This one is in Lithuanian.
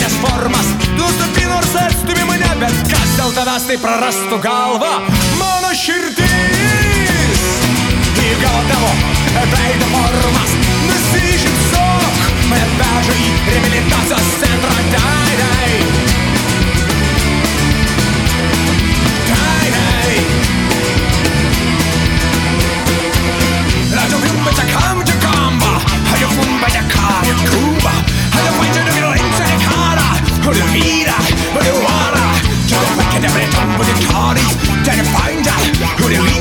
įvairias formas. Tu stupi nors atstumi mane, bet kas dėl tavęs tai prarastų galvą? Mano širdis įgavo tavo veido formas. Nusišypsok, mane veža į reabilitacijos centrą. Hur det